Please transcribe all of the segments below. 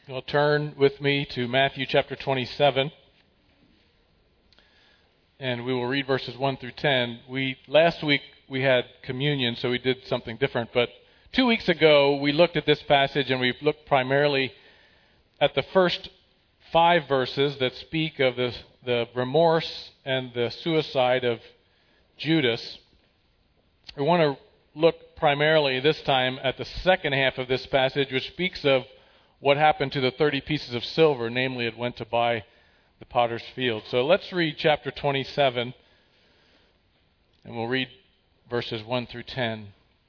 You'll turn with me to Matthew chapter 27, and we will read verses 1 through 10. Last week we had communion, so we did something different, but 2 weeks ago we looked at this passage, and we've looked primarily at the first 5 verses that speak of the remorse and the suicide of Judas. We want to look primarily this time at the second half of this passage, which speaks of what happened to the 30 pieces of silver, namely it went to buy the potter's field. So let's read chapter 27, and we'll read verses 1 through 10.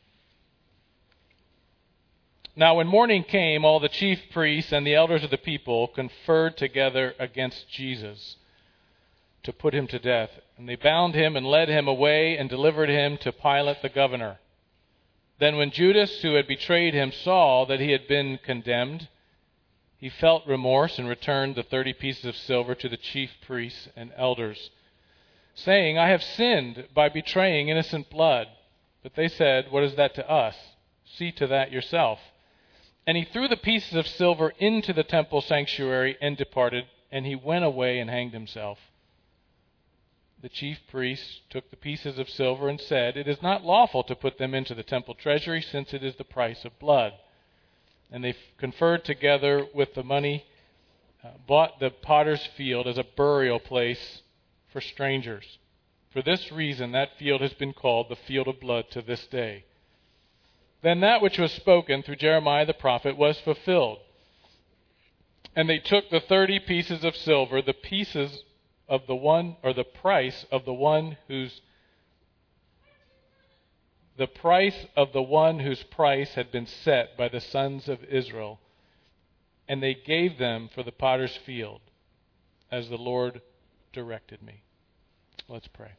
Now when morning came, all the chief priests and the elders of the people conferred together against Jesus to put him to death. And they bound him and led him away and delivered him to Pilate the governor. Then when Judas, who had betrayed him, saw that he had been condemned, he felt remorse and returned the 30 pieces of silver to the chief priests and elders, saying, I have sinned by betraying innocent blood. But they said, what is that to us? See to that yourself. And he threw the pieces of silver into the temple sanctuary and departed, and he went away and hanged himself. The chief priests took the pieces of silver and said, it is not lawful to put them into the temple treasury, since it is the price of blood. And they conferred together with the money, bought the potter's field as a burial place for strangers. For this reason, that field has been called the field of blood to this day. Then that which was spoken through Jeremiah the prophet was fulfilled. And they took the 30 pieces of silver, the pieces of the one, or the price of the one whose price had been set by the sons of Israel, and they gave them for the potter's field, as the Lord directed me. Let's pray.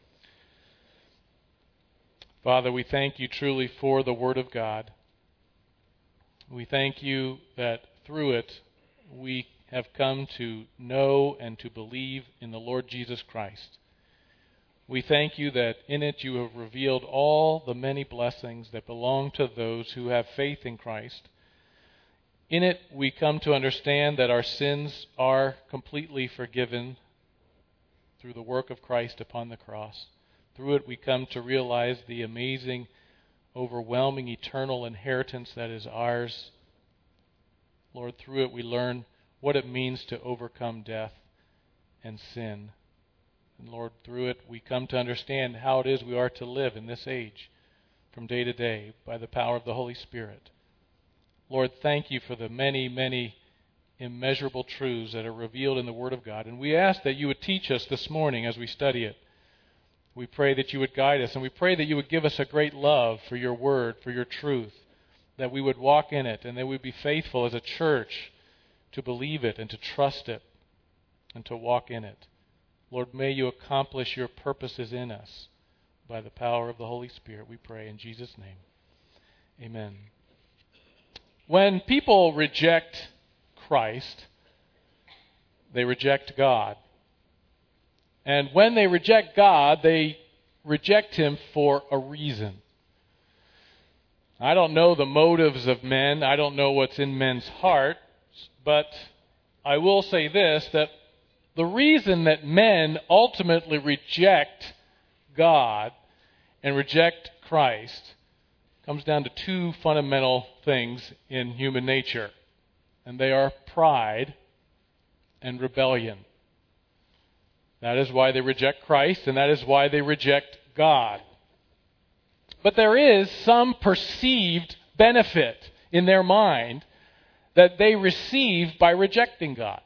Father, we thank you truly for the Word of God. We thank you that through it we have come to know and to believe in the Lord Jesus Christ. We thank you that in it you have revealed all the many blessings that belong to those who have faith in Christ. In it we come to understand that our sins are completely forgiven through the work of Christ upon the cross. Through it we come to realize the amazing, overwhelming, eternal inheritance that is ours. Lord, through it we learn what it means to overcome death and sin. And Lord, through it we come to understand how it is we are to live in this age from day to day by the power of the Holy Spirit. Lord, thank you for the many, many immeasurable truths that are revealed in the Word of God. And we ask that you would teach us this morning as we study it. We pray that you would guide us, and we pray that you would give us a great love for your Word, for your truth, that we would walk in it, and that we would be faithful as a church to believe it and to trust it and to walk in it. Lord, may you accomplish your purposes in us by the power of the Holy Spirit, we pray in Jesus' name. Amen. When people reject Christ, they reject God. And when they reject God, they reject him for a reason. I don't know the motives of men. I don't know what's in men's hearts. But I will say this, that the reason that men ultimately reject God and reject Christ comes down to 2 fundamental things in human nature. And they are pride and rebellion. That is why they reject Christ, and that is why they reject God. But there is some perceived benefit in their mind that they receive by rejecting God.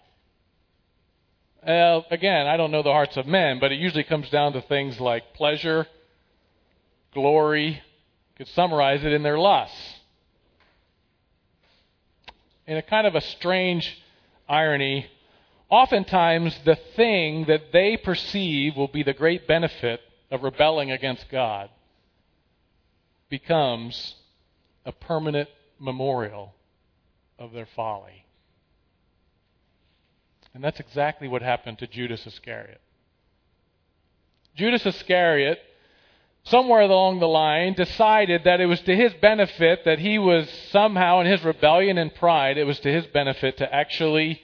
Again, I don't know the hearts of men, but it usually comes down to things like pleasure, glory. You could summarize it in their lusts. In a kind of a strange irony, oftentimes the thing that they perceive will be the great benefit of rebelling against God becomes a permanent memorial of their folly. And that's exactly what happened to Judas Iscariot. Judas Iscariot somewhere along the line, decided that it was to his benefit that he was somehow, in his rebellion and pride, it was to his benefit to actually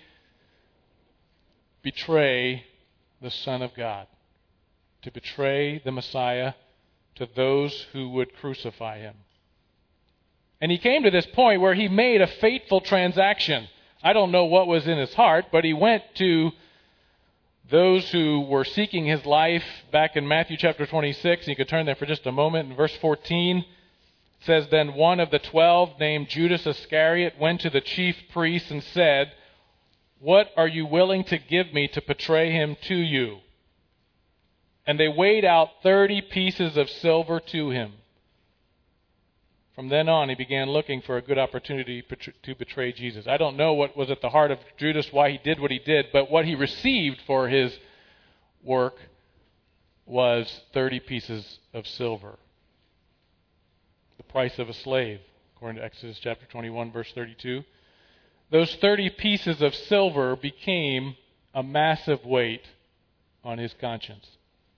betray the Son of God, to betray the Messiah to those who would crucify him. And he came to this point where he made a fateful transaction. I don't know what was in his heart, but he went to those who were seeking his life back in Matthew chapter 26. You could turn there for just a moment. In verse 14, it says, "Then one of the 12, named Judas Iscariot, went to the chief priests and said, 'What are you willing to give me to betray him to you?' And they weighed out 30 pieces of silver to him. From then on, he began looking for a good opportunity to betray Jesus." I don't know what was at the heart of Judas, why he did what he did, but what he received for his work was 30 pieces of silver. The price of a slave, according to Exodus chapter 21, verse 32. Those 30 pieces of silver became a massive weight on his conscience.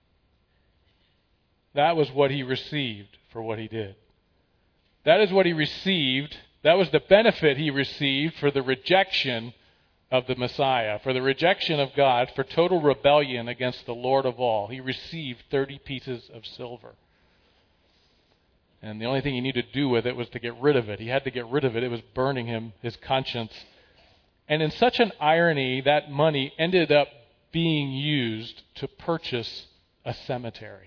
That was what he received for what he did. That is what he received. That was the benefit he received for the rejection of the Messiah, for the rejection of God, for total rebellion against the Lord of all. He received 30 pieces of silver. And the only thing he needed to do with it was to get rid of it. He had to get rid of it. It was burning him, his conscience. And in such an irony, that money ended up being used to purchase a cemetery.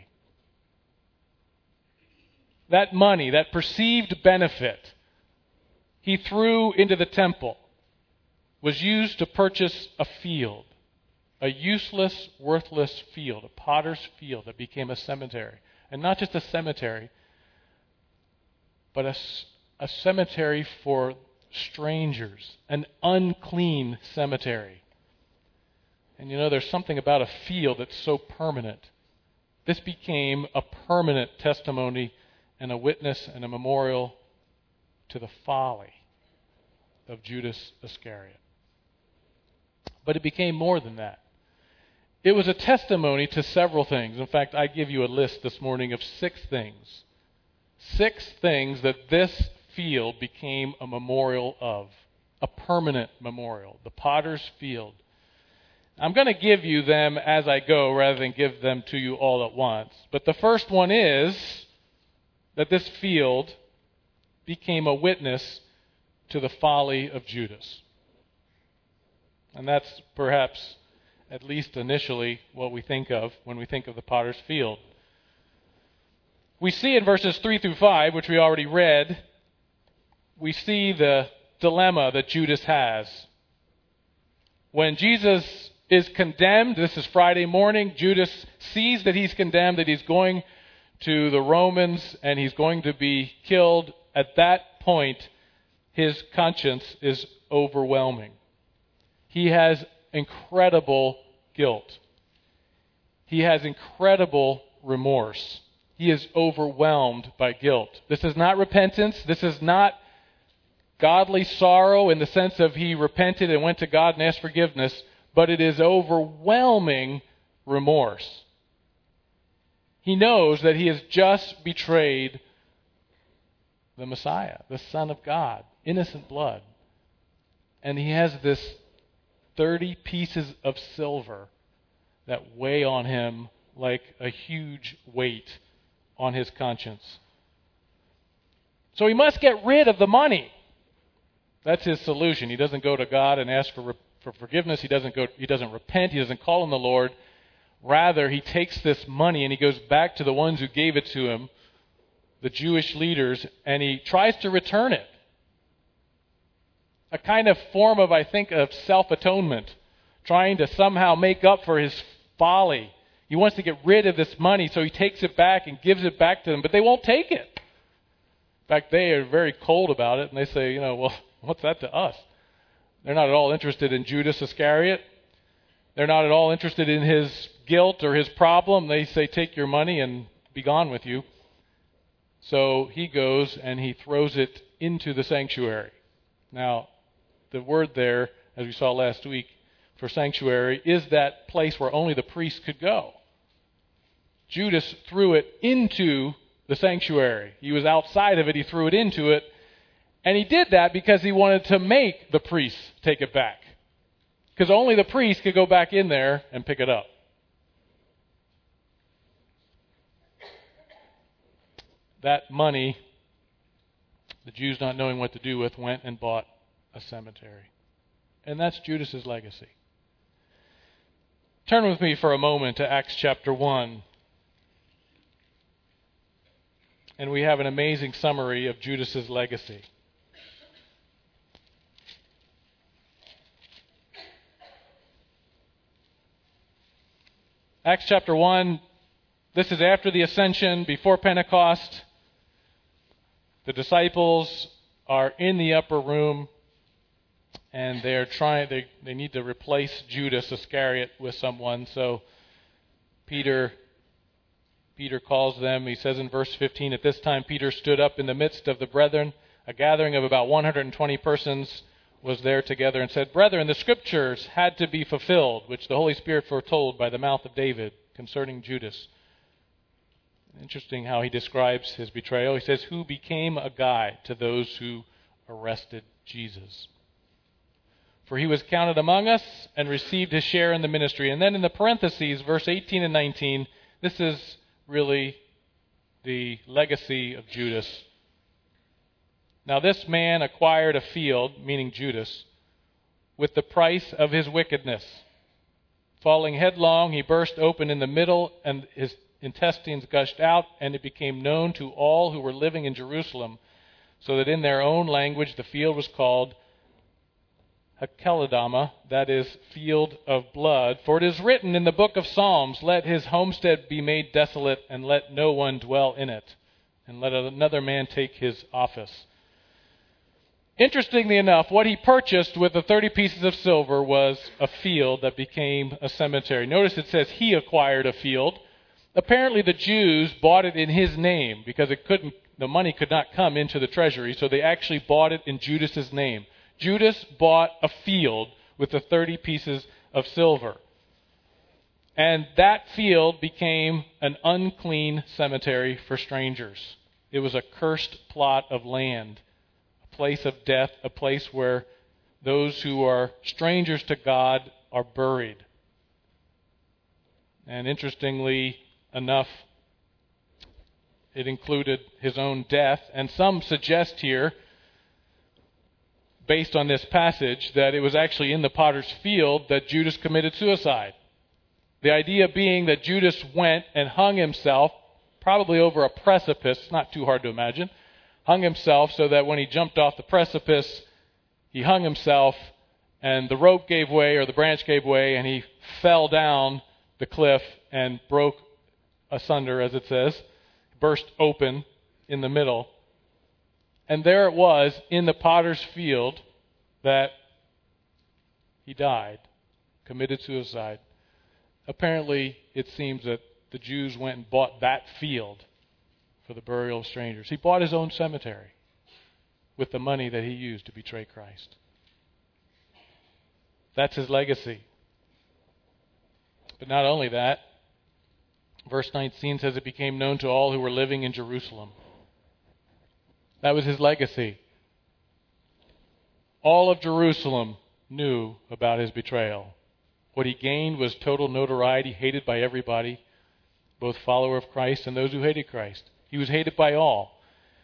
That money, that perceived benefit he threw into the temple was used to purchase a field, a useless, worthless field, a potter's field that became a cemetery. And not just a cemetery, but a cemetery for strangers, an unclean cemetery. And you know, there's something about a field that's so permanent. This became a permanent testimony and a witness and a memorial to the folly of Judas Iscariot. But it became more than that. It was a testimony to several things. In fact, I give you a list this morning of 6 things. 6 things that this field became a memorial of, a permanent memorial, the potter's field. I'm going to give you them as I go rather than give them to you all at once. But the first one is that this field became a witness to the folly of Judas. And that's perhaps, at least initially, what we think of when we think of the potter's field. We see in verses 3 through 5, which we already read, we see the dilemma that Judas has. When Jesus is condemned, this is Friday morning, Judas sees that he's condemned, that he's going to the Romans and he's going to be killed. At that point, his conscience is overwhelming. He has incredible guilt. He has incredible remorse. He is overwhelmed by guilt. This is not repentance. This is not godly sorrow in the sense of he repented and went to God and asked forgiveness, but it is overwhelming remorse. He knows that he has just betrayed the Messiah, the Son of God, innocent blood. And he has this 30 pieces of silver that weigh on him like a huge weight on his conscience. So he must get rid of the money. That's his solution. He doesn't go to God and ask for forgiveness. He doesn't repent. He doesn't call on the Lord. Rather, he takes this money and he goes back to the ones who gave it to him, the Jewish leaders, and he tries to return it. A kind of form of, I think, of self-atonement, trying to somehow make up for his folly. He wants to get rid of this money, so he takes it back and gives it back to them, but they won't take it. In fact, they are very cold about it, and they say, well, what's that to us? They're not at all interested in Judas Iscariot. They're not at all interested in his guilt or his problem. They say, take your money and be gone with you. So he goes and he throws it into the sanctuary. Now, the word there, as we saw last week, for sanctuary is that place where only the priest could go. Judas threw it into the sanctuary. He was outside of it. He threw it into it. And he did that because he wanted to make the priests take it back. Because only the priest could go back in there and pick it up. That money, the Jews not knowing what to do with, went and bought a cemetery. And that's Judas's legacy. Turn with me for a moment to Acts chapter 1. And we have an amazing summary of Judas's legacy. Acts chapter 1, this is after the ascension, before Pentecost. The disciples are in the upper room, and they need to replace Judas Iscariot with someone. So Peter calls them. He says in verse 15, "At this time Peter stood up in the midst of the brethren. A gathering of about 120 persons was there together, and said, 'Brethren, the Scriptures had to be fulfilled, which the Holy Spirit foretold by the mouth of David concerning Judas.'" Interesting how he describes his betrayal. He says, "Who became a guide to those who arrested Jesus. For he was counted among us and received his share in the ministry." And then in the parentheses, verse 18 and 19, this is really the legacy of Judas. "Now this man acquired a field," meaning Judas, "with the price of his wickedness. Falling headlong, he burst open in the middle, and his intestines gushed out, and it became known to all who were living in Jerusalem, so that in their own language the field was called Hakeldama, that is, field of blood. For it is written in the book of Psalms, 'Let his homestead be made desolate, and let no one dwell in it, and let another man take his office.'" Interestingly enough, what he purchased with the 30 pieces of silver was a field that became a cemetery. Notice it says he acquired a field. Apparently the Jews bought it in his name because the money could not come into the treasury, so they actually bought it in Judas's name. Judas bought a field with the 30 pieces of silver. And that field became an unclean cemetery for strangers. It was a cursed plot of land, a place of death, a place where those who are strangers to God are buried. And interestingly enough, it included his own death. And some suggest here, based on this passage, that it was actually in the potter's field that Judas committed suicide. The idea being that Judas went and hung himself, probably over a precipice, not too hard to imagine, hung himself so that when he jumped off the precipice, he hung himself and the rope gave way, or the branch gave way, and he fell down the cliff and broke asunder, as it says, burst open in the middle. And there it was in the potter's field that he died, committed suicide. Apparently, it seems that the Jews went and bought that field for the burial of strangers. He bought his own cemetery with the money that he used to betray Christ. That's his legacy. But not only that, verse 19 says it became known to all who were living in Jerusalem. That was his legacy. All of Jerusalem knew about his betrayal. What he gained was total notoriety, hated by everybody, both follower of Christ and those who hated Christ. He was hated by all.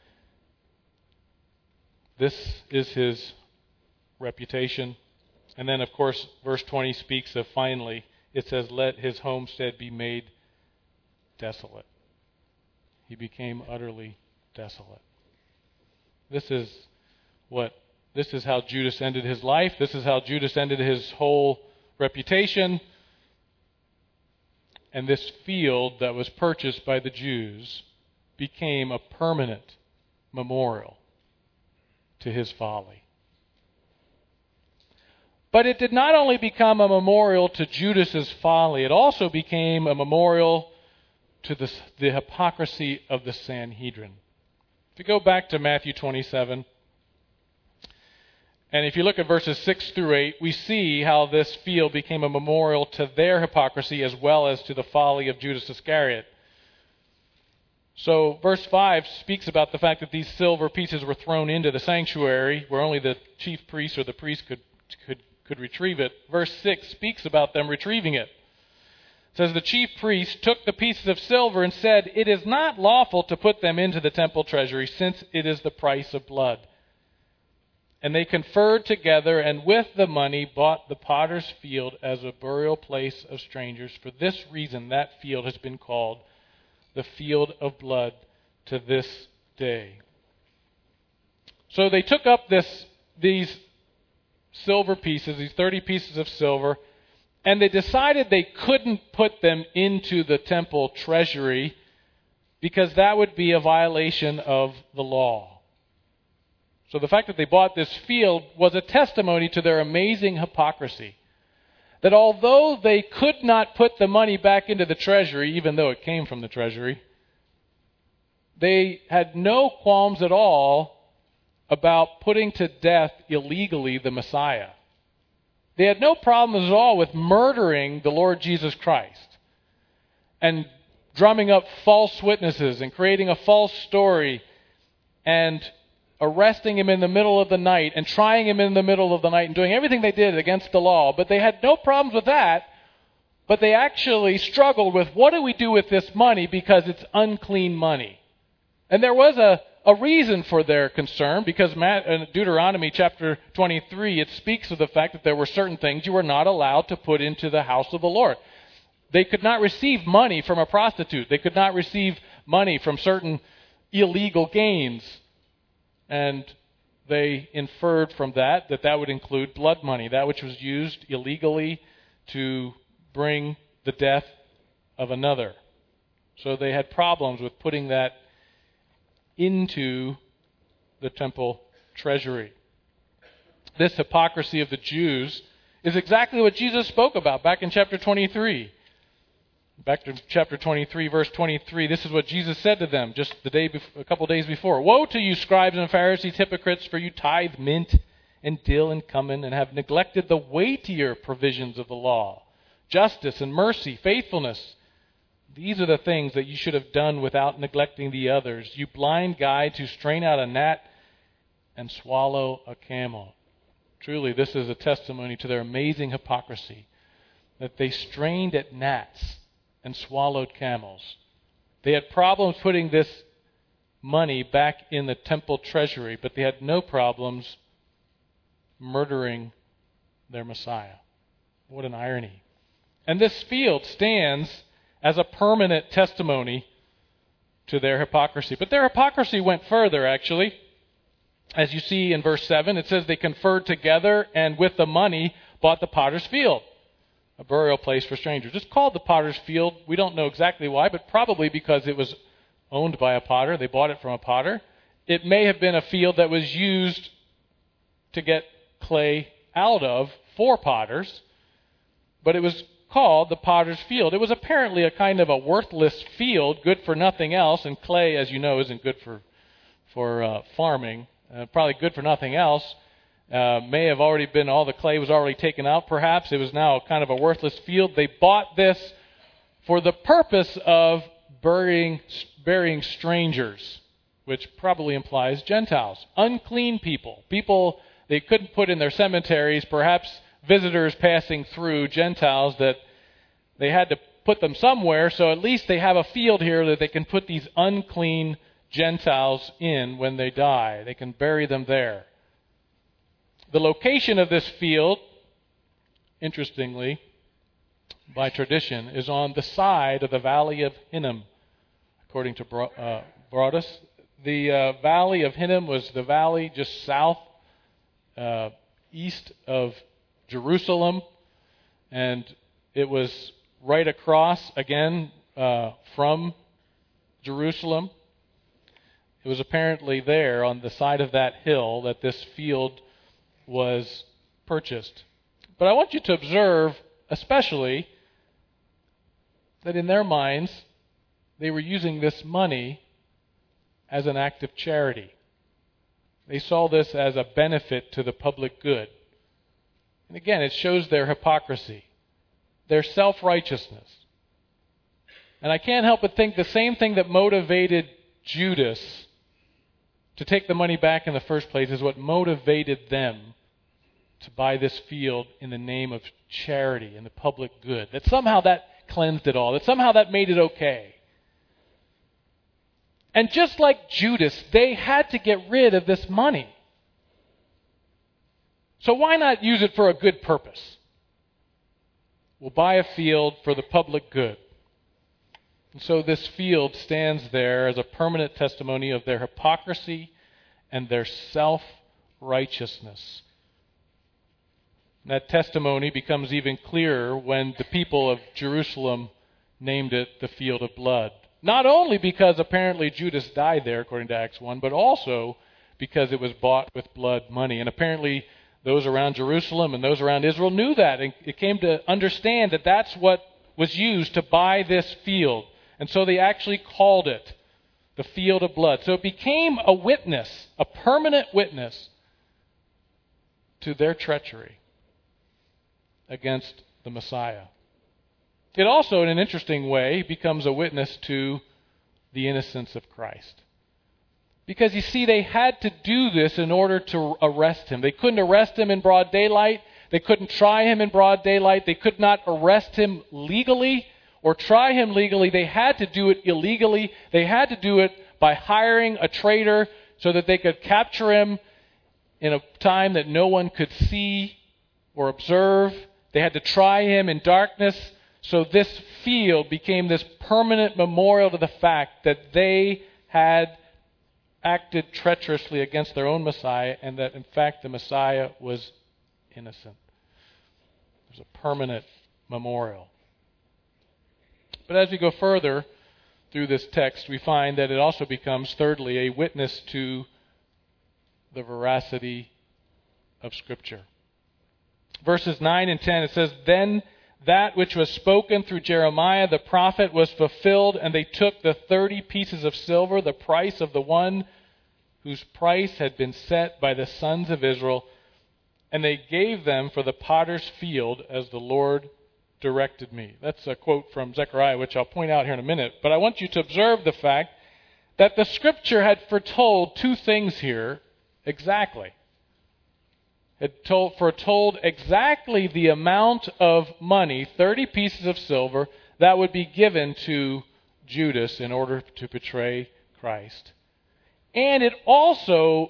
This is his reputation. And then, of course, verse 20 speaks of, finally, it says, "Let his homestead be made desolate." He became utterly desolate. This is how Judas ended his life. This is how Judas ended his whole reputation. And this field that was purchased by the Jews became a permanent memorial to his folly. But it did not only become a memorial to Judas's folly, it also became a memorial to the hypocrisy of the Sanhedrin. If you go back to Matthew 27, and if you look at verses 6 through 8, we see how this field became a memorial to their hypocrisy as well as to the folly of Judas Iscariot. So verse 5 speaks about the fact that these silver pieces were thrown into the sanctuary where only the chief priest or the priest could retrieve it. Verse 6 speaks about them retrieving it. It says, the chief priest took the pieces of silver and said, "It is not lawful to put them into the temple treasury, since it is the price of blood." And they conferred together, and with the money bought the potter's field as a burial place of strangers. For this reason, that field has been called the field of blood to this day. So they took up these silver pieces, these 30 pieces of silver, and they decided they couldn't put them into the temple treasury because that would be a violation of the law. So the fact that they bought this field was a testimony to their amazing hypocrisy. That although they could not put the money back into the treasury, even though it came from the treasury, they had no qualms at all about putting to death illegally the Messiah. They had no problems at all with murdering the Lord Jesus Christ and drumming up false witnesses and creating a false story and arresting him in the middle of the night and trying him in the middle of the night and doing everything they did against the law. But they had no problems with that. But they actually struggled with, what do we do with this money because it's unclean money? And there was a reason for their concern, because in Deuteronomy chapter 23, it speaks of the fact that there were certain things you were not allowed to put into the house of the Lord. They could not receive money from a prostitute. They could not receive money from certain illegal gains. And they inferred from that would include blood money, that which was used illegally to bring the death of another. So they had problems with putting that into the temple treasury. This hypocrisy of the Jews is exactly what Jesus spoke about back in chapter 23. Back to chapter 23, verse 23, this is what Jesus said to them just a couple days before. "Woe to you, scribes and Pharisees, hypocrites, for you tithe mint and dill and cumin, and have neglected the weightier provisions of the law, justice and mercy, faithfulness. These are the things that you should have done without neglecting the others. You blind guides who strain out a gnat and swallow a camel." Truly, this is a testimony to their amazing hypocrisy, that they strained at gnats and swallowed camels. They had problems putting this money back in the temple treasury, but they had no problems murdering their Messiah. What an irony. And this field stands as a permanent testimony to their hypocrisy. But their hypocrisy went further, actually. As you see in verse 7, it says they conferred together and with the money bought the potter's field, a burial place for strangers. It's called the potter's field. We don't know exactly why, but probably because it was owned by a potter. They bought it from a potter. It may have been a field that was used to get clay out of for potters, but it was called the potter's field. It was apparently a kind of a worthless field, good for nothing else, and clay, as you know, isn't good for farming. Probably good for nothing else. May have already been, all the clay was already taken out, perhaps. It was now kind of a worthless field. They bought this for the purpose of burying strangers, which probably implies Gentiles, unclean people, people they couldn't put in their cemeteries, perhaps visitors passing through, Gentiles, that they had to put them somewhere, so at least they have a field here that they can put these unclean Gentiles in when they die. They can bury them there. The location of this field, interestingly, by tradition, is on the side of the Valley of Hinnom, according to Broadus. The Valley of Hinnom was the valley just south, east of Jerusalem, and it was right across, again, from Jerusalem. It was apparently there on the side of that hill that this field was purchased. But I want you to observe, especially, that in their minds, they were using this money as an act of charity. They saw this as a benefit to the public good. And again, it shows their hypocrisy, their self-righteousness. And I can't help but think the same thing that motivated Judas to take the money back in the first place is what motivated them to buy this field in the name of charity and the public good. That somehow that cleansed it all. That somehow that made it okay. And just like Judas, they had to get rid of this money. So why not use it for a good purpose? We'll buy a field for the public good. And so this field stands there as a permanent testimony of their hypocrisy and their self-righteousness. That testimony becomes even clearer when the people of Jerusalem named it the Field of Blood. Not only because apparently Judas died there, according to Acts 1, but also because it was bought with blood money. And apparently those around Jerusalem and those around Israel knew that. And it came to understand that that's what was used to buy this field. And so they actually called it the Field of Blood. So it became a witness, a permanent witness to their treachery against the Messiah. It also, in an interesting way, becomes a witness to the innocence of Christ. Because, you see, they had to do this in order to arrest him. They couldn't arrest him in broad daylight. They couldn't try him in broad daylight. They could not arrest him legally or try him legally. They had to do it illegally. They had to do it by hiring a traitor so that they could capture him in a time that no one could see or observe. They had to try him in darkness. So this field became this permanent memorial to the fact that they had acted treacherously against their own Messiah and that, in fact, the Messiah was innocent. There's a permanent memorial. But as we go further through this text, we find that it also becomes, thirdly, a witness to the veracity of Scripture. Verses 9 and 10, it says, "Then that which was spoken through Jeremiah the prophet was fulfilled, and they took the 30 pieces of silver, the price of the one whose price had been set by the sons of Israel, and they gave them for the potter's field as the Lord directed me." That's a quote from Zechariah, which I'll point out here in a minute. But I want you to observe the fact that the Scripture had foretold two things here exactly. It foretold exactly the amount of money, 30 pieces of silver, that would be given to Judas in order to betray Christ. And it also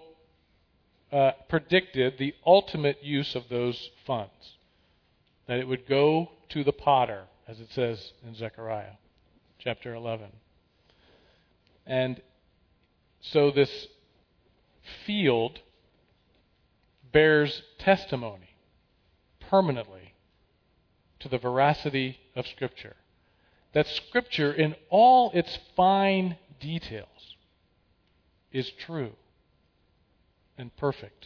predicted the ultimate use of those funds, that it would go to the potter, as it says in Zechariah chapter 11. And so this field bears testimony permanently to the veracity of Scripture. That Scripture, in all its fine details, is true and perfect.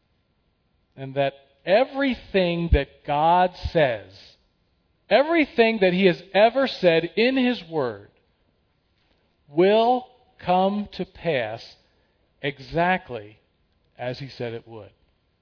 And that everything that God says, everything that He has ever said in His Word, will come to pass exactly as He said it would.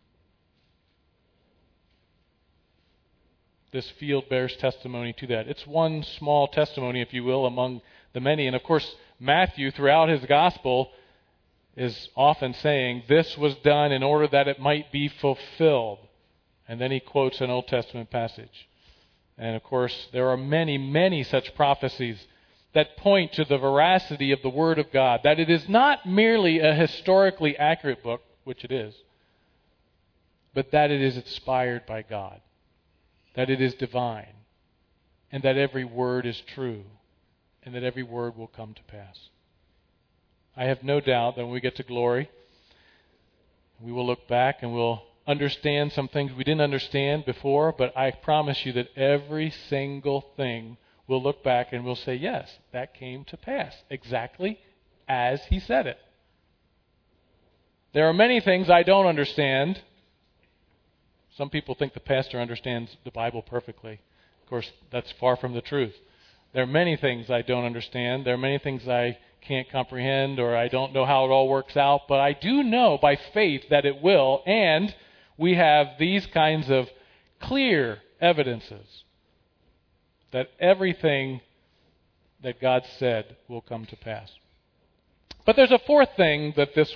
This field bears testimony to that. It's one small testimony, if you will, among the many. And of course, Matthew, throughout his gospel, is often saying, this was done in order that it might be fulfilled. And then he quotes an Old Testament passage. And of course, there are many, many such prophecies that point to the veracity of the Word of God, that it is not merely a historically accurate book, which it is, but that it is inspired by God, that it is divine, and that every word is true, and that every word will come to pass. I have no doubt that when we get to glory, we will look back and we'll understand some things we didn't understand before, but I promise you that every single thing we'll look back and we'll say, yes, that came to pass exactly as He said it. There are many things I don't understand. Some people think the pastor understands the Bible perfectly. Of course, that's far from the truth. There are many things I don't understand. There are many things I can't comprehend, or I don't know how it all works out. But I do know by faith that it will, and we have these kinds of clear evidences that everything that God said will come to pass. But there's a fourth thing that this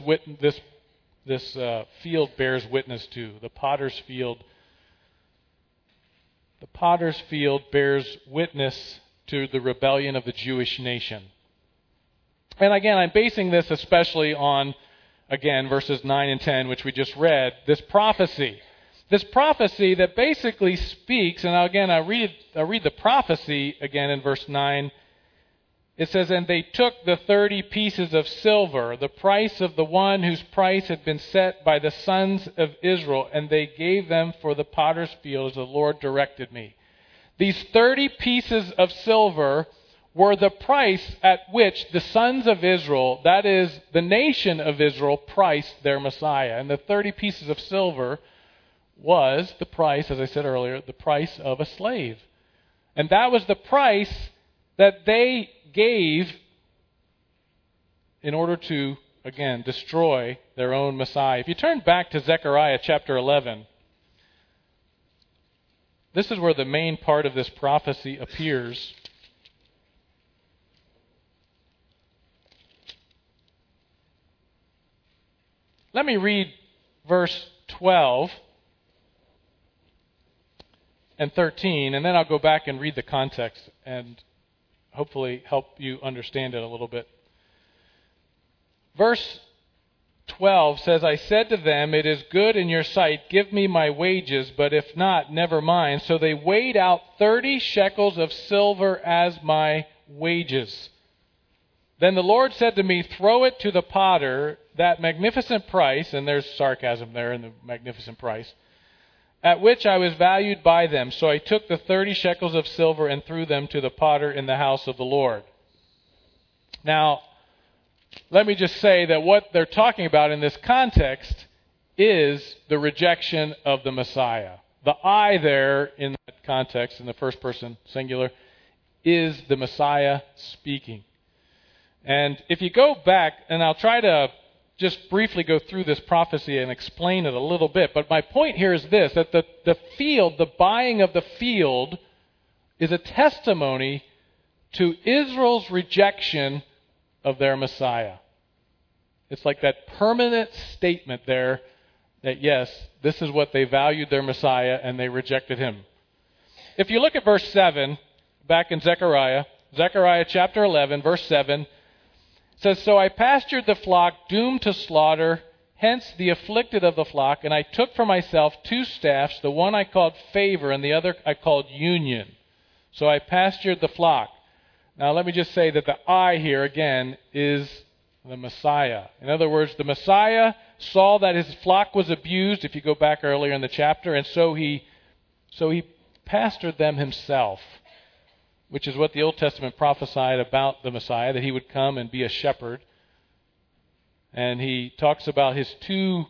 field bears witness to. The potter's field. The potter's field bears witness to the rebellion of the Jewish nation. And again, I'm basing this especially on, again, verses 9 and 10, which we just read, this prophecy. This prophecy that basically speaks, and again, I read the prophecy again in verse 9. It says, "And they took the 30 pieces of silver, the price of the one whose price had been set by the sons of Israel, and they gave them for the potter's field as the Lord directed me." These 30 pieces of silver were the price at which the sons of Israel, that is, the nation of Israel, priced their Messiah. And the 30 pieces of silver was the price, as I said earlier, the price of a slave. And that was the price that they gave in order to, again, destroy their own Messiah. If you turn back to Zechariah chapter 11, this is where the main part of this prophecy appears. Let me read verse 12 and 13, and then I'll go back and read the context and hopefully help you understand it a little bit. Verse 12 says, "I said to them, 'It is good in your sight, give me my wages, but if not, never mind.' So they weighed out 30 shekels of silver as my wages. Then the Lord said to me, 'Throw it to the potter, that magnificent price,'" and there's sarcasm there in the magnificent price, "'at which I was valued by them.' So I took the 30 shekels of silver and threw them to the potter in the house of the Lord." Now, let me just say that what they're talking about in this context is the rejection of the Messiah. The I there in that context, in the first person singular, is the Messiah speaking. And if you go back, and I'll try to just briefly go through this prophecy and explain it a little bit, but my point here is this, that the field, the buying of the field, is a testimony to Israel's rejection of their Messiah. It's like that permanent statement there that, yes, this is what they valued their Messiah, and they rejected him. If you look at verse 7, back in Zechariah chapter 11, verse 7, it says, "So I pastured the flock doomed to slaughter, hence the afflicted of the flock, and I took for myself 2 staffs, the one I called favor, and the other I called union. So I pastured the flock." Now let me just say that the I here, again, is the Messiah. In other words, the Messiah saw that his flock was abused, if you go back earlier in the chapter, and so he pastured them himself, which is what the Old Testament prophesied about the Messiah, that he would come and be a shepherd. And he talks about his two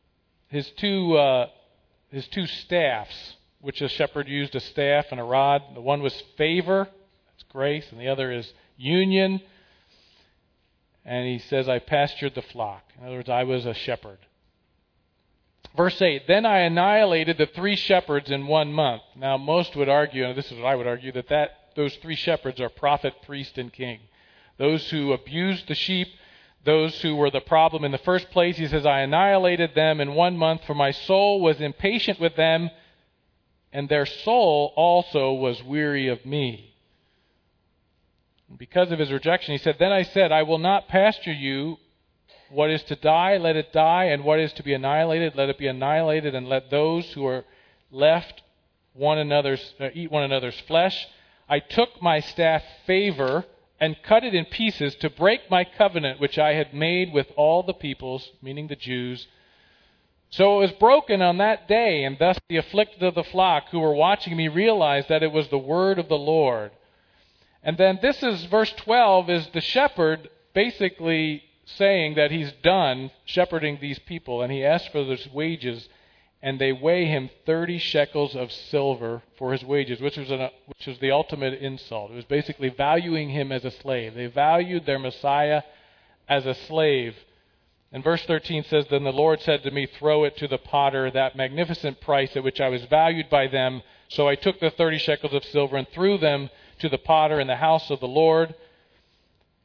staffs, which a shepherd used, a staff and a rod. The one was favor, that's grace, and the other is union. And he says, "I pastured the flock." In other words, I was a shepherd. Verse 8, "Then I annihilated the 3 shepherds in 1 month." Now, most would argue, and this is what I would argue, that those 3 shepherds are prophet, priest, and king. Those who abused the sheep, those who were the problem in the first place. He says, "I annihilated them in 1 month, for my soul was impatient with them, and their soul also was weary of me." Because of his rejection, he said, "Then I said, I will not pasture you. What is to die, let it die, and what is to be annihilated, let it be annihilated, and let those who are left eat one another's flesh. I took my staff favor and cut it in pieces to break my covenant which I had made with all the peoples," meaning the Jews. "So it was broken on that day, and thus the afflicted of the flock who were watching me realized that it was the word of the Lord." And then this is verse 12, is the shepherd basically saying that he's done shepherding these people, and he asks for his wages, and they weigh him 30 shekels of silver for his wages, which was the ultimate insult. It was basically valuing him as a slave. They valued their Messiah as a slave. And verse 13 says, "Then the Lord said to me, 'Throw it to the potter, that magnificent price at which I was valued by them.' So I took the 30 shekels of silver and threw them to the potter in the house of the Lord.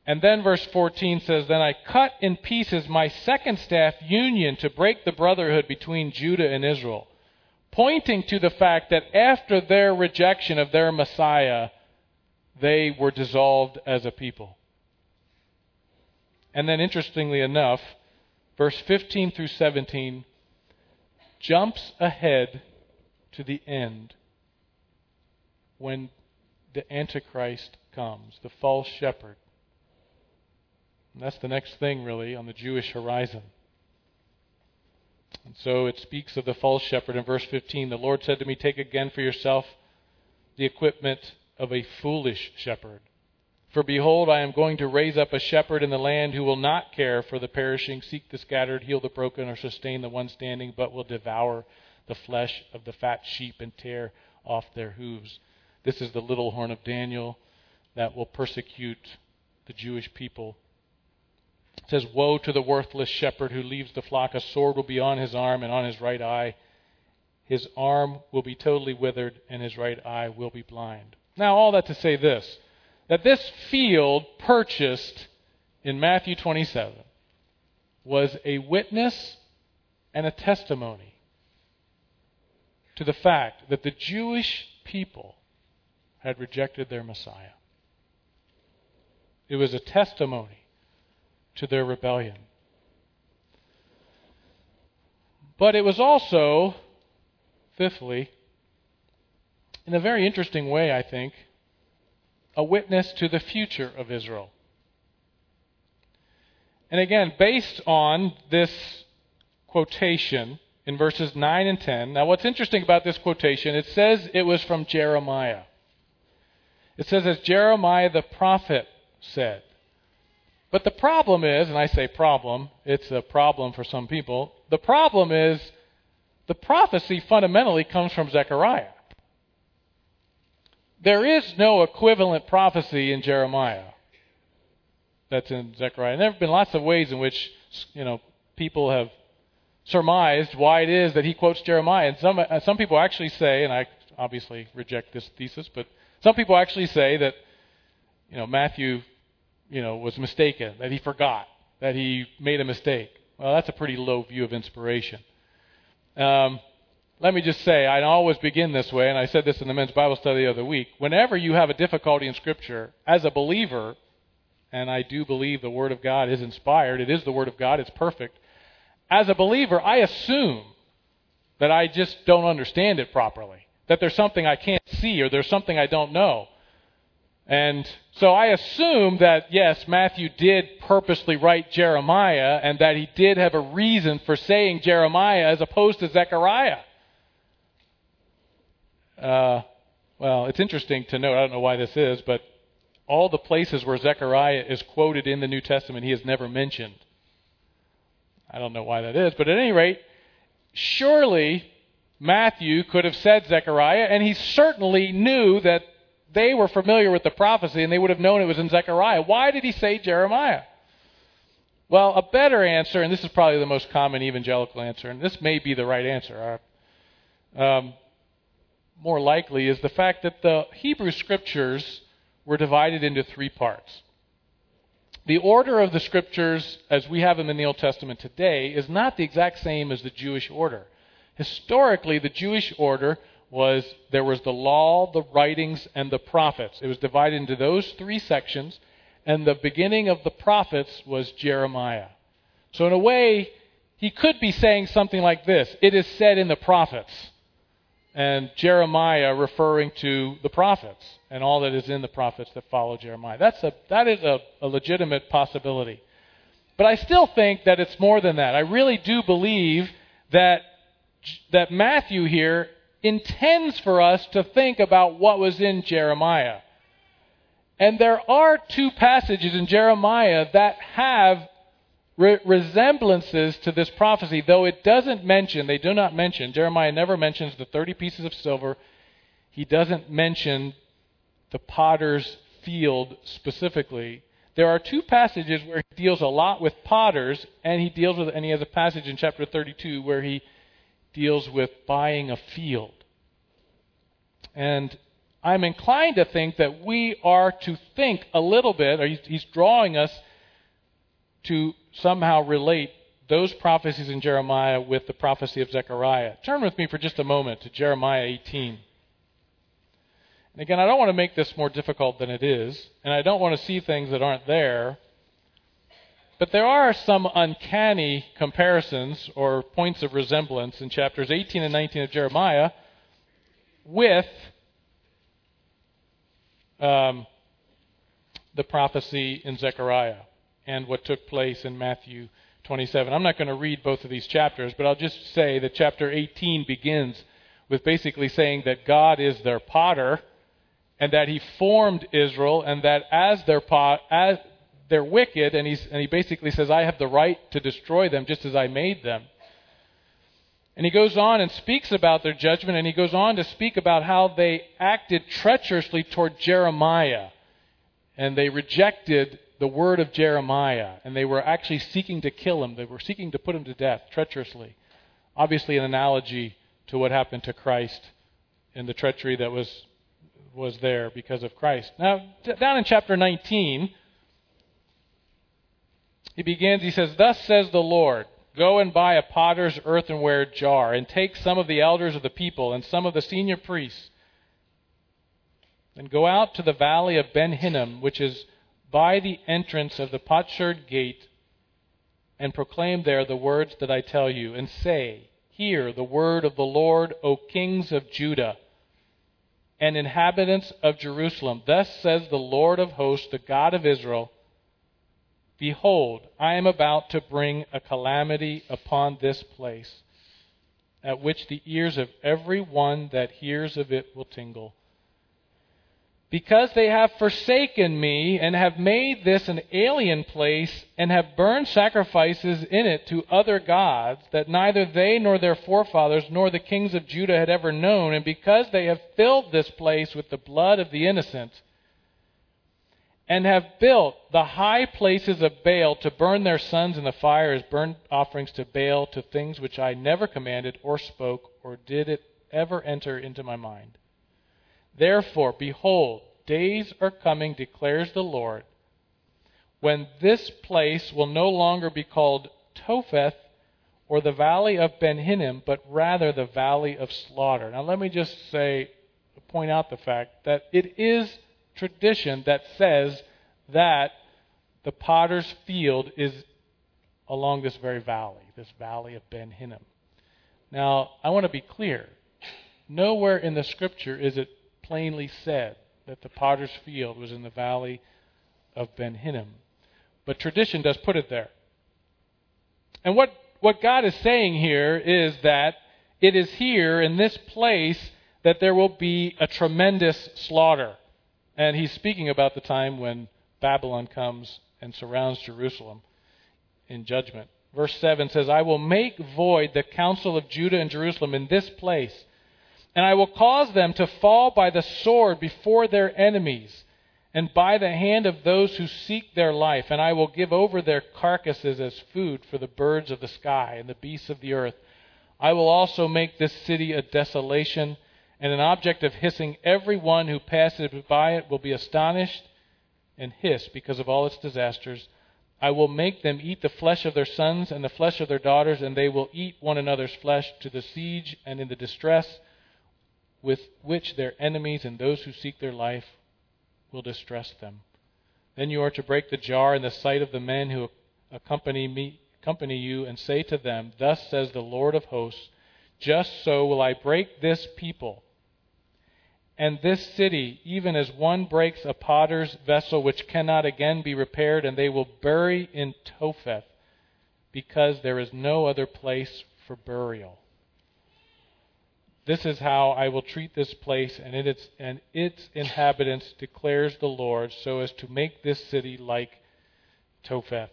And then verse 14 says, "Then I cut in pieces my second staff union to break the brotherhood between Judah and Israel," pointing to the fact that after their rejection of their Messiah, they were dissolved as a people. And then interestingly enough, verse 15 through 17 jumps ahead to the end when the Antichrist comes, the false shepherd. And that's the next thing, really, on the Jewish horizon. And so it speaks of the false shepherd in verse 15. "The Lord said to me, take again for yourself the equipment of a foolish shepherd. For behold, I am going to raise up a shepherd in the land who will not care for the perishing, seek the scattered, heal the broken, or sustain the one standing, but will devour the flesh of the fat sheep and tear off their hooves." This is the little horn of Daniel that will persecute the Jewish people. It says, "Woe to the worthless shepherd who leaves the flock. A sword will be on his arm and on his right eye. His arm will be totally withered and his right eye will be blind." Now, all that to say this, that this field purchased in Matthew 27 was a witness and a testimony to the fact that the Jewish people had rejected their Messiah. It was a testimony to their rebellion. But it was also, fifthly, in a very interesting way, I think, a witness to the future of Israel. And again, based on this quotation in verses 9 and 10. Now, what's interesting about this quotation, it says it was from Jeremiah. It says, "As Jeremiah the prophet said." But the problem is, and I say problem, it's a problem for some people. The problem is the prophecy fundamentally comes from Zechariah. There is no equivalent prophecy in Jeremiah that's in Zechariah. And there have been lots of ways in which, people have surmised why it is that he quotes Jeremiah. And some people actually say, and I obviously reject this thesis, but some people actually say that, Matthew, was mistaken, that he forgot, that he made a mistake. Well, that's a pretty low view of inspiration. Let me just say, I always begin this way, and I said this in the men's Bible study the other week. Whenever you have a difficulty in Scripture, as a believer, and I do believe the Word of God is inspired, it is the Word of God, it's perfect. As a believer, I assume that I just don't understand it properly, that there's something I can't see or there's something I don't know. And so I assume that, yes, Matthew did purposely write Jeremiah and that he did have a reason for saying Jeremiah as opposed to Zechariah. Well, it's interesting to note, I don't know why this is, but all the places where Zechariah is quoted in the New Testament, he is never mentioned. I don't know why that is, but at any rate, surely Matthew could have said Zechariah, and he certainly knew that they were familiar with the prophecy and they would have known it was in Zechariah. Why did he say Jeremiah? Well, a better answer, and this is probably the most common evangelical answer, and this may be the right answer, more likely, is the fact that the Hebrew Scriptures were divided into three parts. The order of the Scriptures, as we have them in the Old Testament today, is not the exact same as the Jewish order. Historically, the Jewish order was there was the law, the writings, and the prophets. It was divided into those three sections, and the beginning of the prophets was Jeremiah. So in a way, he could be saying something like this: it is said in the prophets, and Jeremiah referring to the prophets and all that is in the prophets that follow Jeremiah. That is a legitimate possibility. But I still think that it's more than that. I really do believe that Matthew here intends for us to think about what was in Jeremiah. And there are two passages in Jeremiah that have resemblances to this prophecy, though they do not mention, Jeremiah never mentions the 30 pieces of silver. He doesn't mention the potter's field specifically. There are two passages where he deals a lot with potters, and he has a passage in chapter 32 where he deals with buying a field. And I'm inclined to think that we are to think a little bit, or he's drawing us to somehow relate those prophecies in Jeremiah with the prophecy of Zechariah. Turn with me for just a moment to Jeremiah 18. And again, I don't want to make this more difficult than it is, and I don't want to see things that aren't there. But there are some uncanny comparisons or points of resemblance in chapters 18 and 19 of Jeremiah with the prophecy in Zechariah and what took place in Matthew 27. I'm not going to read both of these chapters, but I'll just say that chapter 18 begins with basically saying that God is their potter and that he formed Israel, and that as they're wicked, and he basically says, I have the right to destroy them just as I made them. And he goes on and speaks about their judgment, and he goes on to speak about how they acted treacherously toward Jeremiah. And they rejected the word of Jeremiah, and they were actually seeking to kill him. They were seeking to put him to death treacherously. Obviously an analogy to what happened to Christ and the treachery that was there because of Christ. Now, down in chapter 19, he says, Thus says the Lord, go and buy a potter's earthenware jar, and take some of the elders of the people and some of the senior priests, and go out to the valley of Ben Hinnom, which is by the entrance of the potsherd gate, and proclaim there the words that I tell you, and say, Hear the word of the Lord, O kings of Judah, and inhabitants of Jerusalem. Thus says the Lord of hosts, the God of Israel, Behold, I am about to bring a calamity upon this place, at which the ears of every one that hears of it will tingle. Because they have forsaken me, and have made this an alien place, and have burned sacrifices in it to other gods, that neither they nor their forefathers nor the kings of Judah had ever known, and because they have filled this place with the blood of the innocent, and have built the high places of Baal to burn their sons in the fire as burnt offerings to Baal, to things which I never commanded or spoke, or did it ever enter into my mind. Therefore, behold, days are coming, declares the Lord, when this place will no longer be called Topheth or the valley of Ben Hinnom, but rather the valley of slaughter. Now let me just point out the fact that it is tradition that says that the potter's field is along this very valley, this valley of Ben Hinnom. Now, I want to be clear. Nowhere in the Scripture is it plainly said that the potter's field was in the valley of Ben Hinnom. But tradition does put it there. And what God is saying here is that it is here in this place that there will be a tremendous slaughter. And he's speaking about the time when Babylon comes and surrounds Jerusalem in judgment. Verse 7 says, I will make void the counsel of Judah and Jerusalem in this place, and I will cause them to fall by the sword before their enemies, and by the hand of those who seek their life. And I will give over their carcasses as food for the birds of the sky and the beasts of the earth. I will also make this city a desolation and an object of hissing. Every one who passes by it will be astonished and hiss because of all its disasters. I will make them eat the flesh of their sons and the flesh of their daughters, and they will eat one another's flesh to the siege and in the distress with which their enemies and those who seek their life will distress them. Then you are to break the jar in the sight of the men who accompany you, and say to them, Thus says the Lord of hosts, just so will I break this people and this city, even as one breaks a potter's vessel which cannot again be repaired, and they will bury in Topheth, because there is no other place for burial. This is how I will treat this place and its inhabitants, declares the Lord, so as to make this city like Topheth.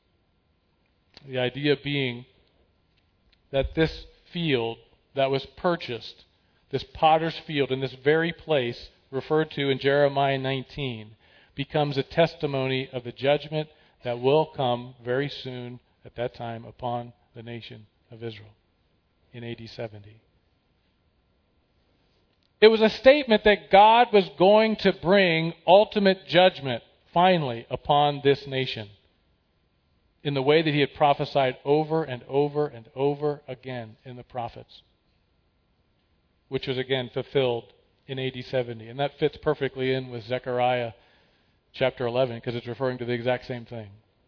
The idea being that this field that was purchased, this potter's field in this very place referred to in Jeremiah 19, becomes a testimony of the judgment that will come very soon at that time upon the nation of Israel in AD 70. It was a statement that God was going to bring ultimate judgment, finally, upon this nation in the way that he had prophesied over and over and over again in the prophets, which was again fulfilled in AD 70. And that fits perfectly in with Zechariah chapter 11 because it's referring to the exact same thing.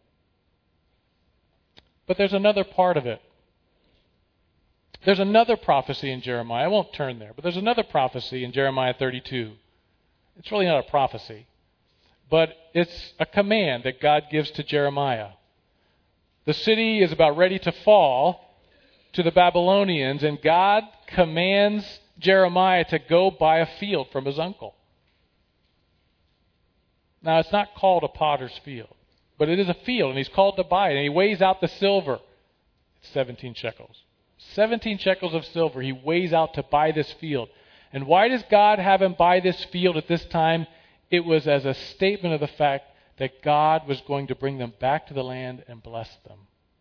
But there's another part of it. There's another prophecy in Jeremiah. I won't turn there, but there's another prophecy in Jeremiah 32. It's really not a prophecy, but it's a command that God gives to Jeremiah. The city is about ready to fall to the Babylonians, and God commands Jeremiah to go buy a field from his uncle. Now, it's not called a potter's field, but it is a field, and he's called to buy it, and he weighs out the silver. It's 17 shekels. 17 shekels of silver he weighs out to buy this field. And why does God have him buy this field at this time? It was as a statement of the fact that God was going to bring them back to the land and bless them.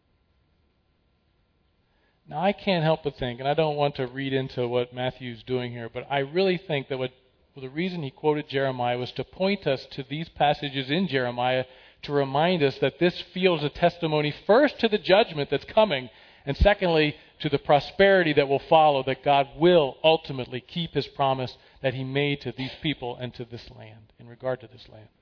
Now, I can't help but think, and I don't want to read into what Matthew's doing here, but I really think that the reason he quoted Jeremiah was to point us to these passages in Jeremiah to remind us that this field is a testimony first to the judgment that's coming, and secondly, to the prosperity that will follow, that God will ultimately keep his promise that he made to these people and to this land, in regard to this land.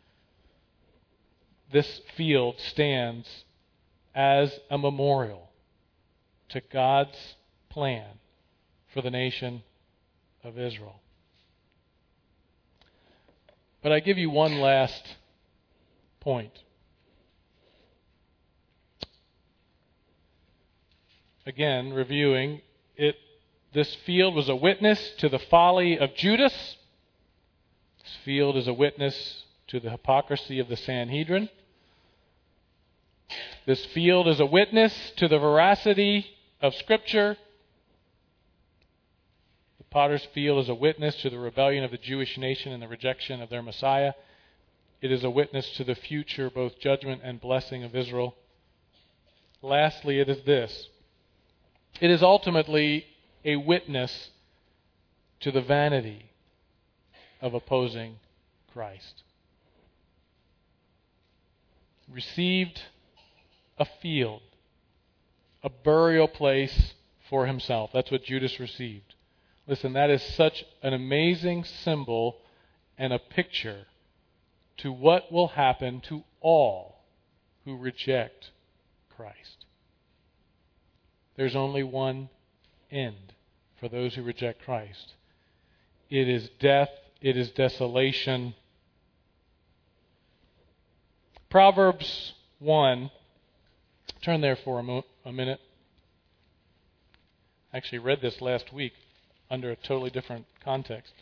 This field stands as a memorial to God's plan for the nation of Israel. But I give you one last point. Again, reviewing it, this field was a witness to the folly of Judas. This field is a witness to the hypocrisy of the Sanhedrin. This field is a witness to the veracity of Scripture. The potter's field is a witness to the rebellion of the Jewish nation and the rejection of their Messiah. It is a witness to the future, both judgment and blessing of Israel. Lastly, it is this. It is ultimately a witness to the vanity of opposing Christ. Received a field, a burial place for himself. That's what Judas received. Listen, that is such an amazing symbol and a picture to what will happen to all who reject Christ. There's only one end for those who reject Christ. It is death, it is desolation. Proverbs 1. Turn there for a minute. I actually read this last week under a totally different context.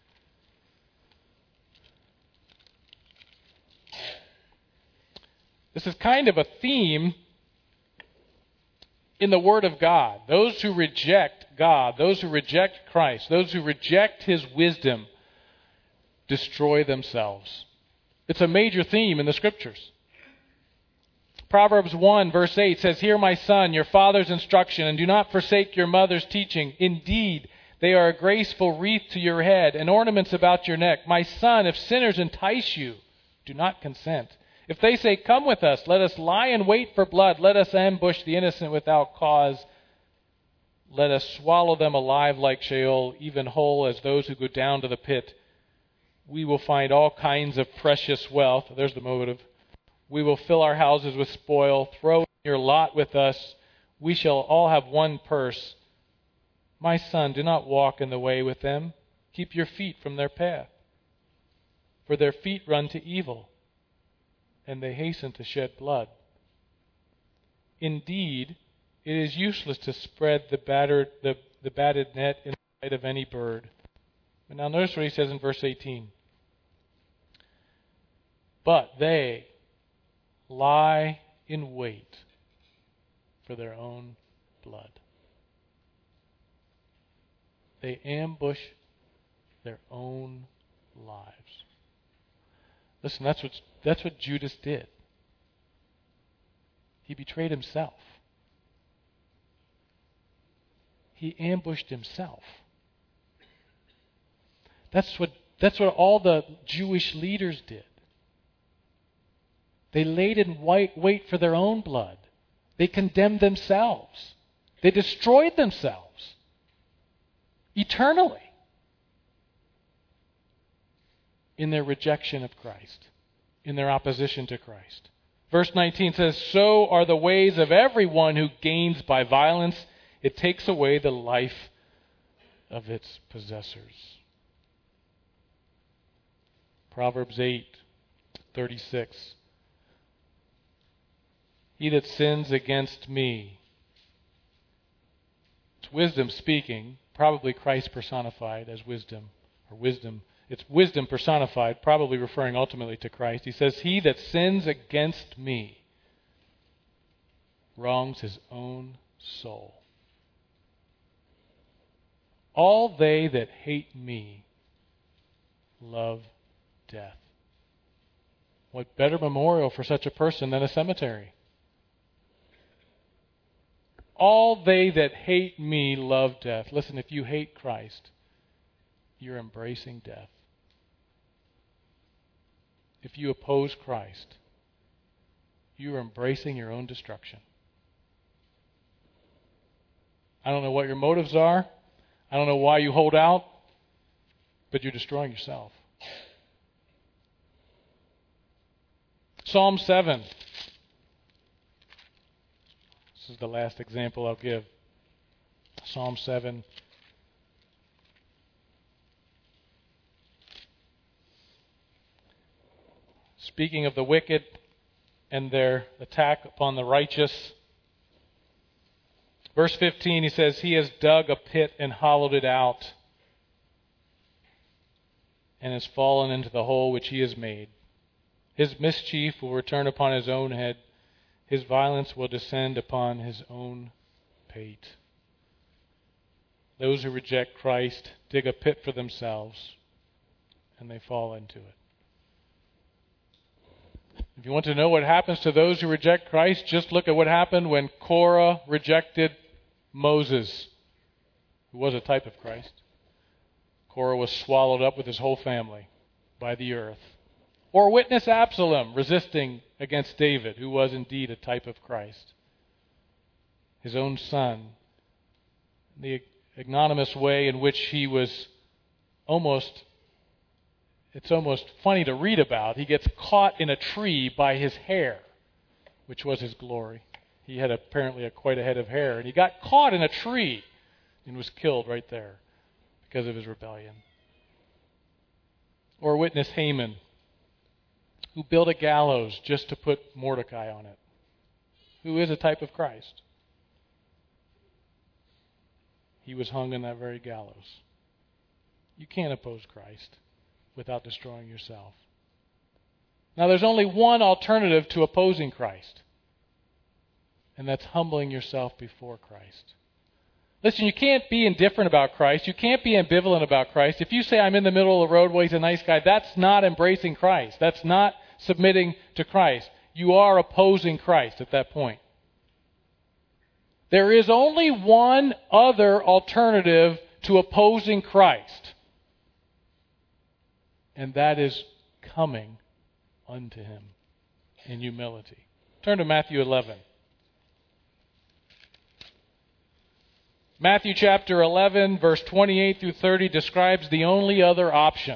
This is kind of a theme in the Word of God. Those who reject God, those who reject Christ, those who reject His wisdom, destroy themselves. It's a major theme in the Scriptures. Proverbs 1 verse 8 says, "Hear, my son, your father's instruction, and do not forsake your mother's teaching. Indeed, they are a graceful wreath to your head and ornaments about your neck. My son, if sinners entice you, do not consent. If they say, 'Come with us, let us lie in wait for blood, let us ambush the innocent without cause. Let us swallow them alive like Sheol, even whole as those who go down to the pit. We will find all kinds of precious wealth.'" There's the motive. "We will fill our houses with spoil. Throw in your lot with us. We shall all have one purse. My son, do not walk in the way with them. Keep your feet from their path. For their feet run to evil, and they hasten to shed blood. Indeed, it is useless to spread the batted net in the sight of any bird." And now notice what he says in verse 18. "But they lie in wait for their own blood." They ambush their own lives. Listen, that's what Judas did. He betrayed himself. He ambushed himself. That's what all the Jewish leaders did. They laid in wait for their own blood. They condemned themselves. They destroyed themselves eternally in their rejection of Christ, in their opposition to Christ. Verse 19 says, "So are the ways of everyone who gains by violence. It takes away the life of its possessors." Proverbs 8:36. "He that sins against me." It's wisdom speaking, probably Christ personified as wisdom, or wisdom. It's wisdom personified, probably referring ultimately to Christ. He says, "He that sins against me wrongs his own soul. All they that hate me love death." What better memorial for such a person than a cemetery? All they that hate me love death. Listen, if you hate Christ, you're embracing death. If you oppose Christ, you are embracing your own destruction. I don't know what your motives are. I don't know why you hold out, but you're destroying yourself. Psalm 7. This is the last example I'll give. Psalm 7. Speaking of the wicked and their attack upon the righteous. Verse 15, he says, "He has dug a pit and hollowed it out, and has fallen into the hole which he has made. His mischief will return upon his own head. His violence will descend upon his own pate." Those who reject Christ dig a pit for themselves, and they fall into it. If you want to know what happens to those who reject Christ, just look at what happened when Korah rejected Moses, who was a type of Christ. Korah was swallowed up with his whole family by the earth. Or witness Absalom resisting against David, who was indeed a type of Christ. His own son. The ignominious way in which he was it's almost funny to read about. He gets caught in a tree by his hair, which was his glory. He had apparently quite a head of hair, and he got caught in a tree and was killed right there because of his rebellion. Or witness Haman, who built a gallows just to put Mordecai on it, who is a type of Christ. He was hung on that very gallows. You can't oppose Christ without destroying yourself. Now, there's only one alternative to opposing Christ, and that's humbling yourself before Christ. Listen, you can't be indifferent about Christ. You can't be ambivalent about Christ. If you say, "I'm in the middle of the road, well, he's a nice guy," that's not embracing Christ. That's not submitting to Christ. You are opposing Christ at that point. There is only one other alternative to opposing Christ, and that is coming unto him in humility. Turn to Matthew 11. Matthew chapter 11, verse 28 through 30 describes the only other option.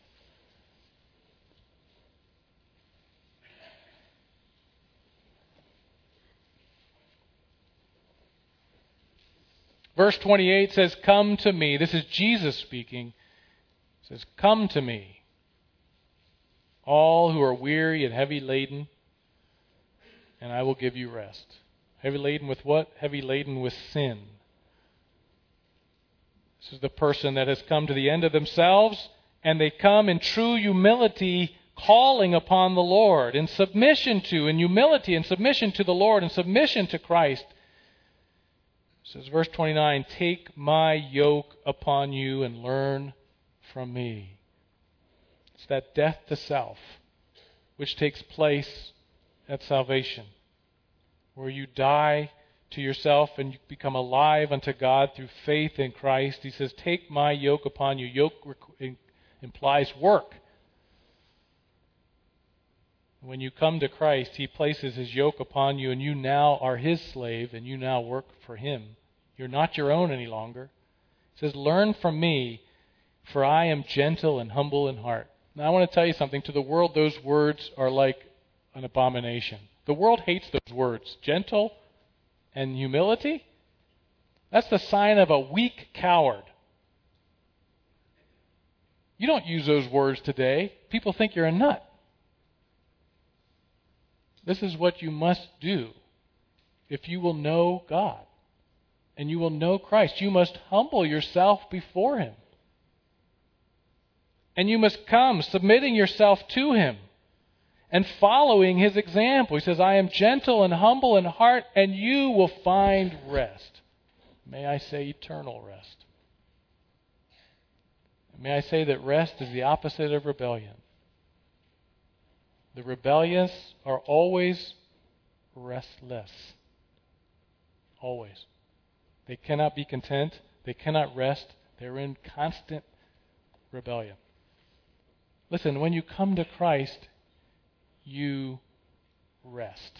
Verse 28 says, "Come to me." This is Jesus speaking. It says, "Come to me, all who are weary and heavy laden, and I will give you rest." Heavy laden with what? Heavy laden with sin. This is the person that has come to the end of themselves, and they come in true humility, calling upon the Lord, in submission to, in humility, in submission to the Lord, in submission to Christ. It says, verse 29, "Take my yoke upon you and learn from me." It's that death to self which takes place at salvation, where you die to yourself and you become alive unto God through faith in Christ. He says, "Take my yoke upon you." Yoke implies work. When you come to Christ, He places His yoke upon you, and you now are His slave, and you now work for Him. You're not your own any longer. It says, learn from me, for I am gentle and humble in heart. Now I want to tell you something. To the world, those words are like an abomination. The world hates those words. Gentle and humility? That's the sign of a weak coward. You don't use those words today. People think you're a nut. This is what you must do if you will know God and you will know Christ. You must humble yourself before Him. And you must come submitting yourself to Him and following His example. He says, I am gentle and humble in heart, and you will find rest. May I say eternal rest. May I say that rest is the opposite of rebellion. The rebellious are always restless. Always. They cannot be content. They cannot rest. They're in constant rebellion. Listen, when you come to Christ, you rest.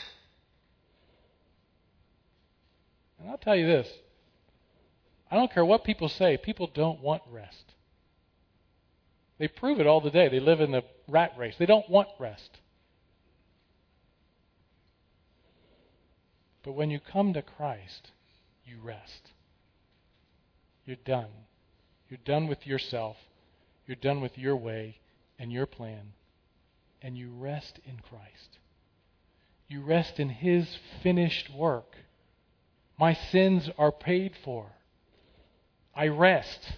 And I'll tell you this. I don't care what people say. People don't want rest. They prove it all the day. They live in the rat race. They don't want rest. But when you come to Christ, you rest. You're done. You're done with yourself. You're done with your way and your plan. And you rest in Christ. You rest in His finished work. My sins are paid for. I rest.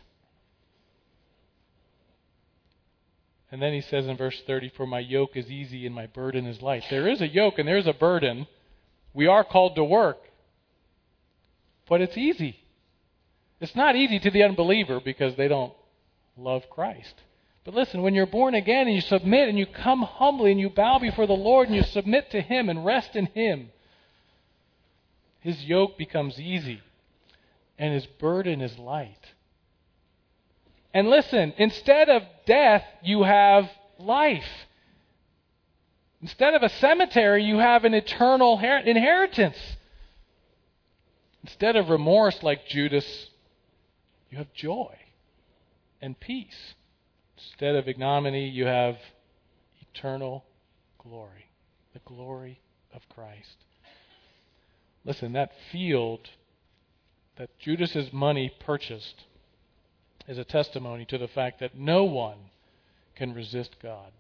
And then he says in verse 30, for my yoke is easy and my burden is light. There is a yoke and there is a burden. We are called to work. But it's easy. It's not easy to the unbeliever because they don't love Christ. But listen, when you're born again and you submit and you come humbly and you bow before the Lord and you submit to Him and rest in Him, His yoke becomes easy and His burden is light. And listen, instead of death, you have life. Instead of a cemetery, you have an eternal inheritance. Instead of remorse like Judas, you have joy and peace. Instead of ignominy, you have eternal glory, the glory of Christ. Listen, that field that Judas's money purchased is a testimony to the fact that no one can resist God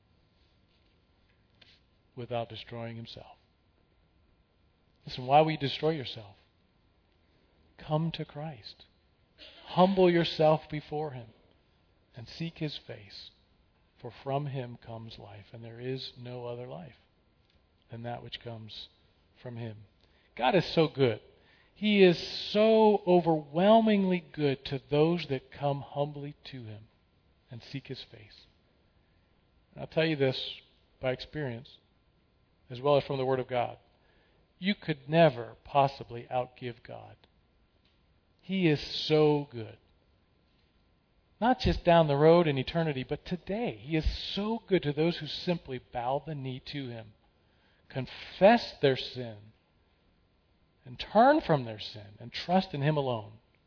without destroying himself. Listen, why will you destroy yourself? Come to Christ. Humble yourself before Him and seek His face, for from Him comes life, and there is no other life than that which comes from Him. God is so good. He is so overwhelmingly good to those that come humbly to Him and seek His face. And I'll tell you this by experience, as well as from the Word of God. You could never possibly outgive God. He is so good. Not just down the road in eternity, but today. He is so good to those who simply bow the knee to Him, confess their sin, and turn from their sin and trust in Him alone.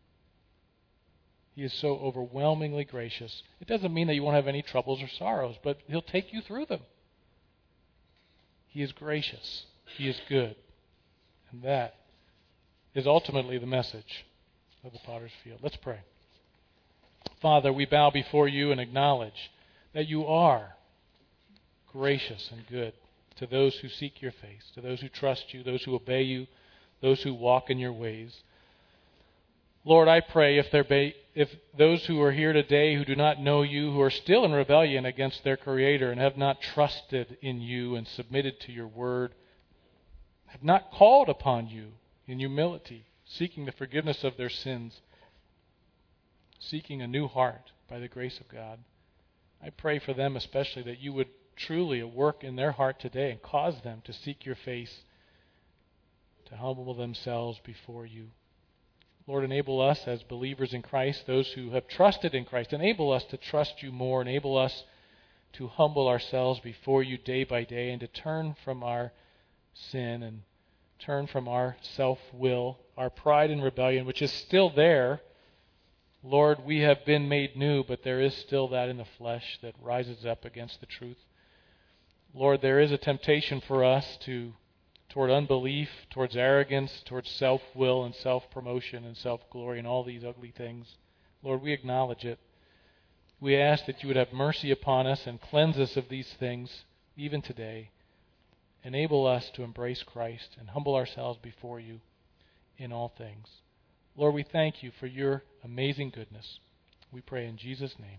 He is so overwhelmingly gracious. It doesn't mean that you won't have any troubles or sorrows, but He'll take you through them. He is gracious. He is good. And that is ultimately the message of the Potter's Field. Let's pray. Father, we bow before You and acknowledge that You are gracious and good to those who seek Your face, to those who trust You, those who obey You, those who walk in Your ways. Lord, I pray if those who are here today who do not know You, who are still in rebellion against their Creator and have not trusted in You and submitted to Your word, have not called upon You in humility, seeking the forgiveness of their sins, seeking a new heart by the grace of God, I pray for them especially that You would truly work in their heart today and cause them to seek Your face, to humble themselves before You. Lord, enable us as believers in Christ, those who have trusted in Christ, enable us to trust you more, enable us to humble ourselves before you day by day and to turn from our sin and turn from our self-will, our pride and rebellion, which is still there. Lord, we have been made new, but there is still that in the flesh that rises up against the truth. Lord, there is a temptation for us toward unbelief, towards arrogance, towards self-will and self-promotion and self-glory and all these ugly things. Lord, we acknowledge it. We ask that you would have mercy upon us and cleanse us of these things even today. Enable us to embrace Christ and humble ourselves before you in all things. Lord, we thank you for your amazing goodness. We pray in Jesus' name.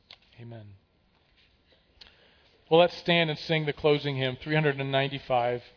Amen. Well, let's stand and sing the closing hymn, 395.